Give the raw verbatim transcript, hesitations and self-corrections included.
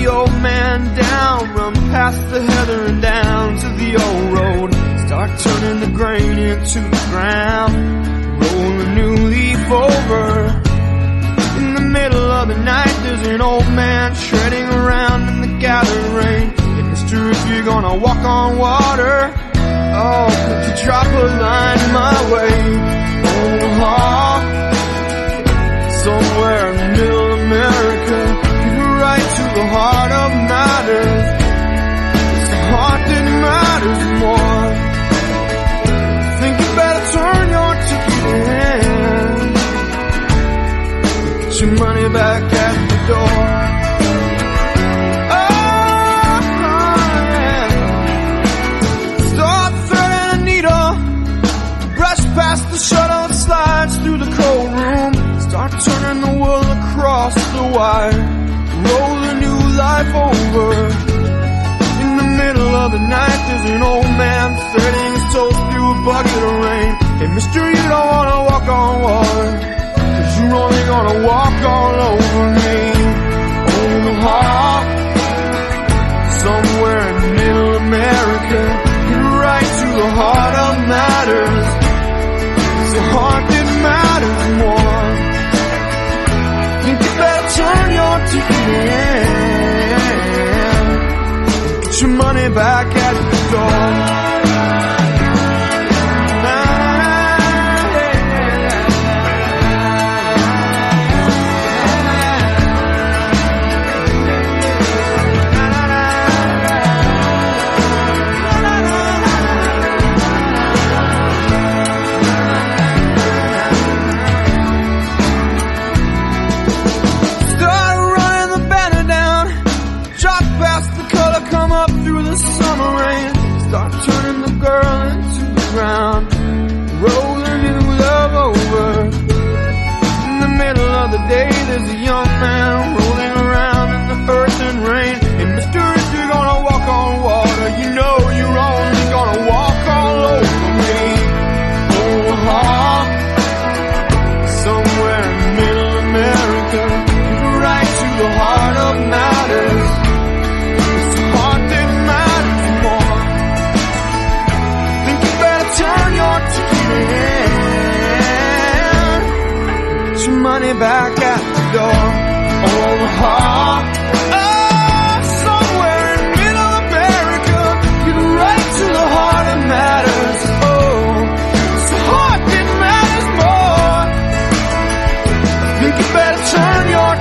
the old man down, run past the heather and down to the old road. Start turning the grain into the ground, roll a new leaf over. In the middle of the night, there's an old man shredding around in the gathered rain. Hey, mister, if you're gonna walk on water, oh, could you drop a line my way? Omaha, somewhere in middle America, right to the heart of matters. It's the heart that matters more. Think you better turn your ticket in, get your money back at the door. Oh, yeah. Start threading a needle, brush past the shuttle that slides through the cold room. Start turning the wool across the wire, roll a new life over. In the middle of the night, there's an old man threading his toes through a bucket of rain. Hey, mister, you don't wanna walk on water, cause you're only gonna walk all over me. Omaha, somewhere in middle America, get right to the heart of matters. It's the heart that matters more. Think you better turn your ticket in, get your money back at the door. Start turning the girl into the ground, roll a new love over. In the middle of the day, there's a young man rolling around in the earth and rain. And mister, if you're gonna walk on water, you know you're only gonna walk all over me. Omaha, somewhere in middle America, right to the heart of matters. It's the heart that matters more. Turn your ticket in, get your money back at the door. Omaha, oh, somewhere in middle America, get right to the heart of matters. Oh, it's the heart that matters more. Think you better turn your